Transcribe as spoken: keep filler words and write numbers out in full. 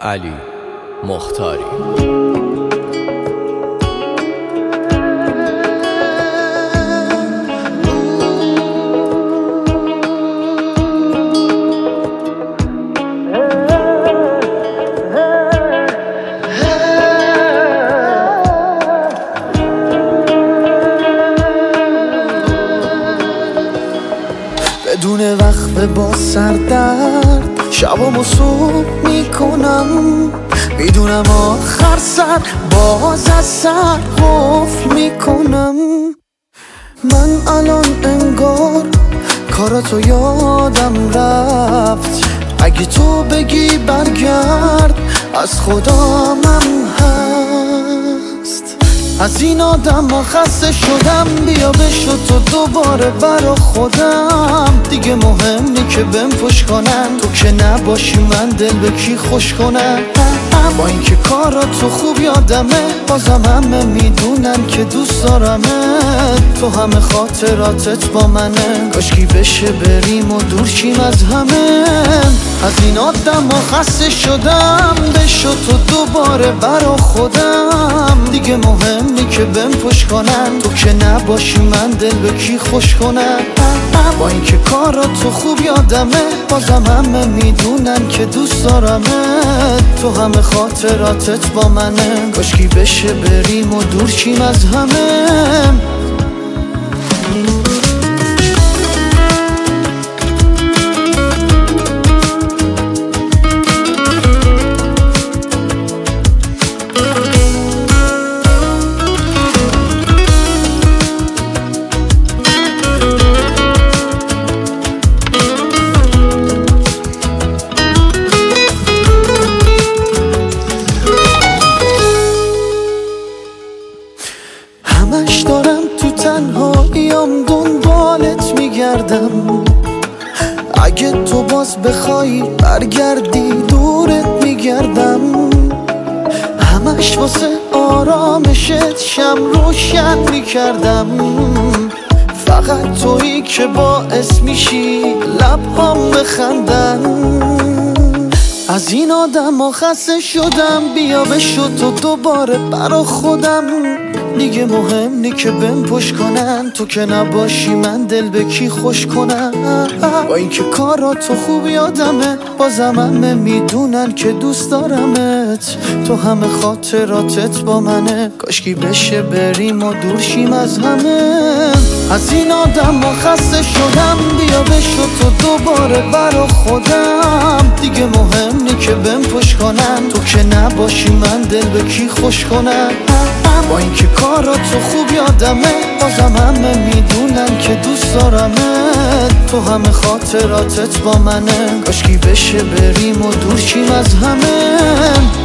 علی مختاری. بدون وقفه با سردرد شبامو صبح میکنم، میدونم آخر سر باز از سر قفل میکنم. من الان انگار کاراتو یادم رفت، اگه تو بگی برگرد از خدامم هست. از این آدم ها خسته شدم، بیا بشو تو دوباره برا خودم. دیگه مهم نی که بهم پشت کنن، تو که نباشی من دل به کی خوش کنم. با اینکه کاراتو خوب یادمه، بازم همه میدونن که دوست دارمه. تو همه خاطراتت با منه، کاشکی بشه بریم و دور شیم از همه. از این آدم ها خسته شدم، بشو تو دوباره برا خودم. دیگه مهم نی که بهم پشت کنن، تو که نباشی من دل به کی خوش کنم. با اینکه کاراتو خوب یادمه، بازم همه میدونن که دوست دارمه. تو همه خاطراتت با منه، کاشکی بشه بریم و دور شیم از همه. همش دارم تو تنهاییام دنبالت میگردم، اگه تو باز بخوای برگردی دورت میگردم. همش واسه آرامشت شم روشن میکردم، فقط تویی که باعث میشی لبهام بخندن. از این آدم ها خسته شدم، بیا بشو تو دوباره برا خودم. دیگه مهم نی که بهم پشت کنن، تو که نباشی من دل به کی خوش کنم. با اینکه کاراتو خوب یادمه، بازم همه میدونن که دوست دارمت. تو همه خاطراتت با منه، کاشکی بشه بریم و دور شیم از همه. از این آدم ها خسته شدم، بیا بشو تو دوباره برا خودم. دیگه مهم نی که بهم پشت کنن، تو که نباشی من دل به کی خوش کنم. با اینکه کاراتو خوب یادمه، بازم همه میدونن که دوست دارمت. تو همه خاطراتت با منه، کاشکی بشه بریم و دور شیم از همه.